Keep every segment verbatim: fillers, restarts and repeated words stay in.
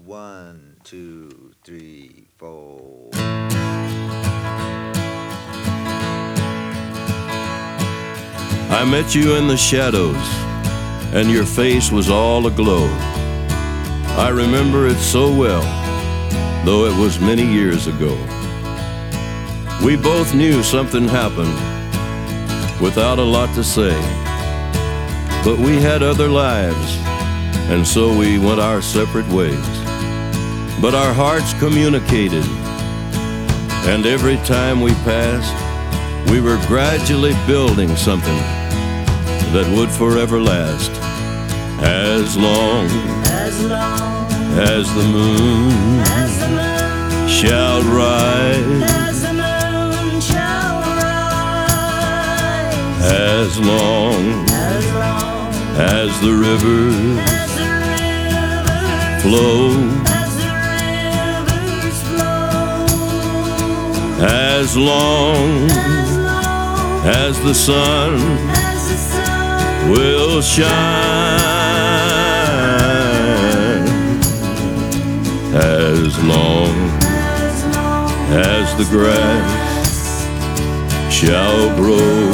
One, two, three, four. I met you in the shadows, and your face was all aglow. I remember it so well, though it was many years ago. We both knew something happened without a lot to say, but we had other lives, and so we went our separate ways. But our hearts communicated, and every time we passed, we were gradually building something that would forever last. As long as, long as the moon, as the moon shall rise, as the moon shall rise, as long as, long as the rivers as the rivers flow, as the rivers flow, as long as, long as the sun as the sun will shine, as long as, long as the grass shall grow.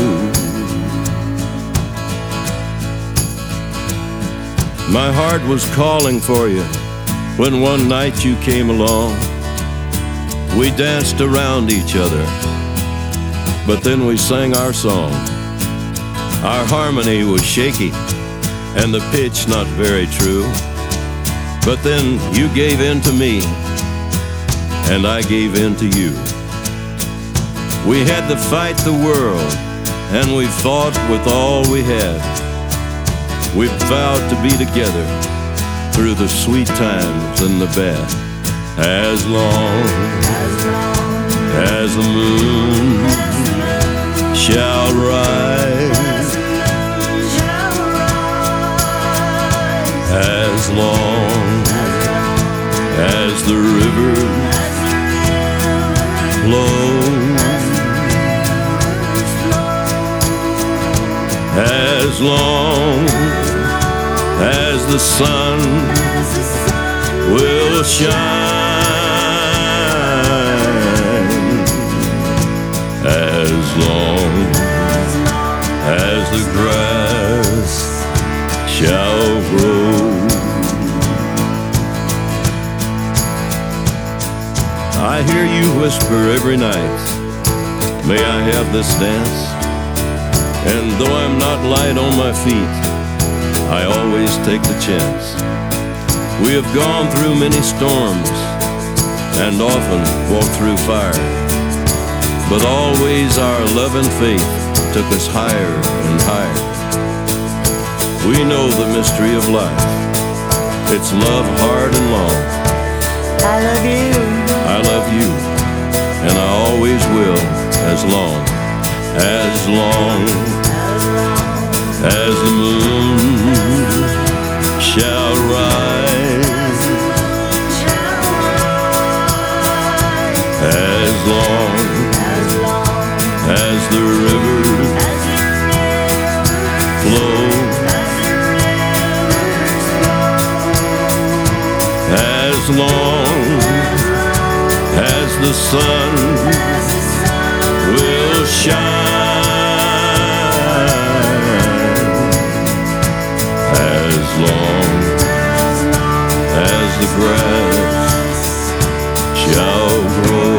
My heart was calling for you when one night you came along. We danced around each other, but then we sang our song. Our harmony was shaky, and the pitch not very true. But then you gave in to me, and I gave in to you. We had to fight the world, and we fought with all we had. We vowed to be together through the sweet times and the bad. As long as, long as the moon as the moon shall rise, as the moon shall rise, as long as, long as the rivers as the rivers flow, as the rivers flow, as long as the sun as the sun will shine, as long as, long as the grass shall grow. I hear you whisper every night, may I have this dance? And though I'm not light on my feet, I always take the chance. We have gone through many storms and often walked through fire, but always our love and faith took us higher and higher. We know the mystery of life. It's love hard and long. I love you, I love you, and I always will, as long, as long as, long as the moon shall rise, shall rise, as long as, long as the rivers as the rivers flow, as the rivers flow, as long as the sun as the sun will shine, as long as the grass shall grow.